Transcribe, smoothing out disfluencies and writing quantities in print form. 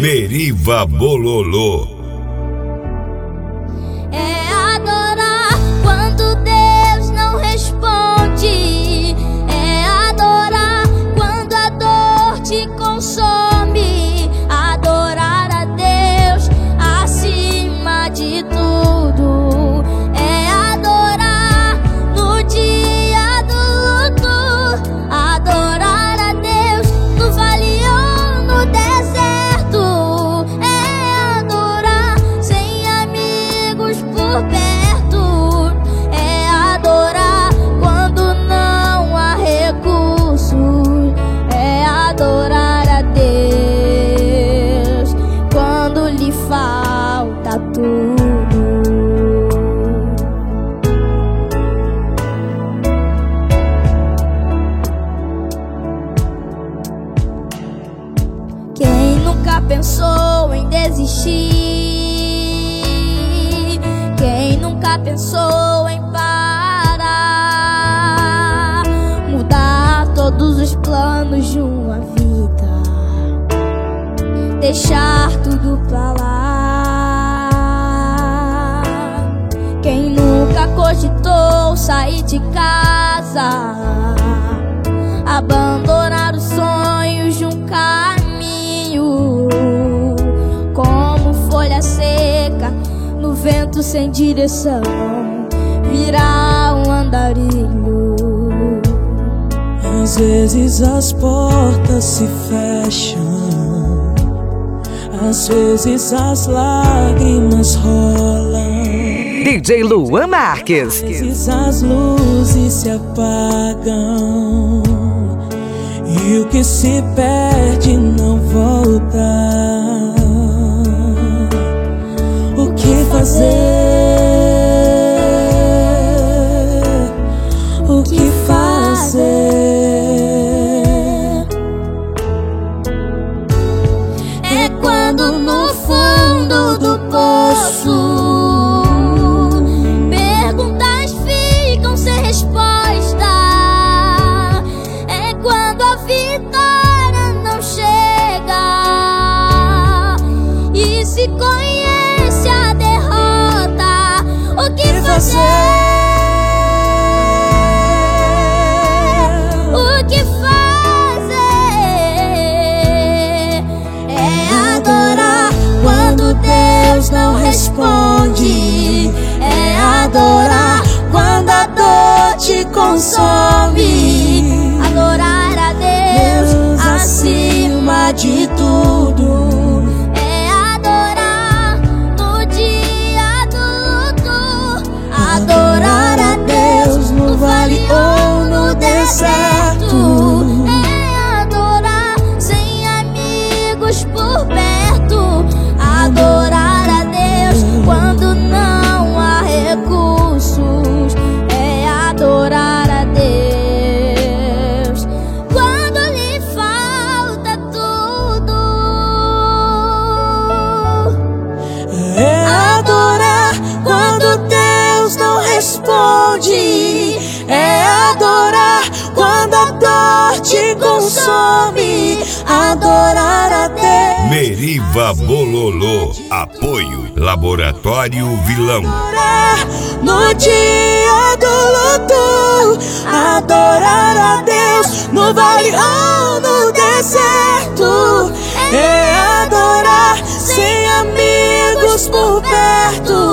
Meriva Bololô. É adorar quando Deus não responde. É adorar quando a dor te consome. Adorar a Deus acima de tudo. É adorar no dia do luto. Adorar a Deus no vale ou no deserto. É adorar sem amigos por perto. É adorar quando não há recursos. É adorar a Deus quando lhe falta tudo. Quem nunca pensou em desistir? Quem nunca pensou em parar? Mudar todos os planos de uma vida, deixar tudo pra lá. Quem nunca cogitou sair de casa, abandonar os sonhos de um caminho, como folha seca no vento sem direção, virar um andarilho. Às vezes as portas se fecham, às vezes as lágrimas rolam, DJ Luan Marques. às vezes as luzes se apagam e o que se perde não volta. O que fazer? O que fazer? É quando no fundo do poço perguntas ficam sem resposta. É quando a vitória não chega e se conhece a derrota. O que fazer? O que fazer? É adorar quando Deus não responde. É adorar quando a dor te consome. Adorar a Deus acima de tudo. É adorar no dia do luto. Adorar a Deus no vale ou no deserto. É adorar sem amigos por perto. Adorar a Deus quando não há recursos. É adorar a Deus quando lhe falta tudo. É adorar quando Deus não responde. É adorar quando a dor te consome. Adorar a Deus. Meriva Bololô. Apoio Laboratório Vilão. Adorar no dia do luto. Adorar a Deus no vale ou no deserto. É adorar sem amigos por perto.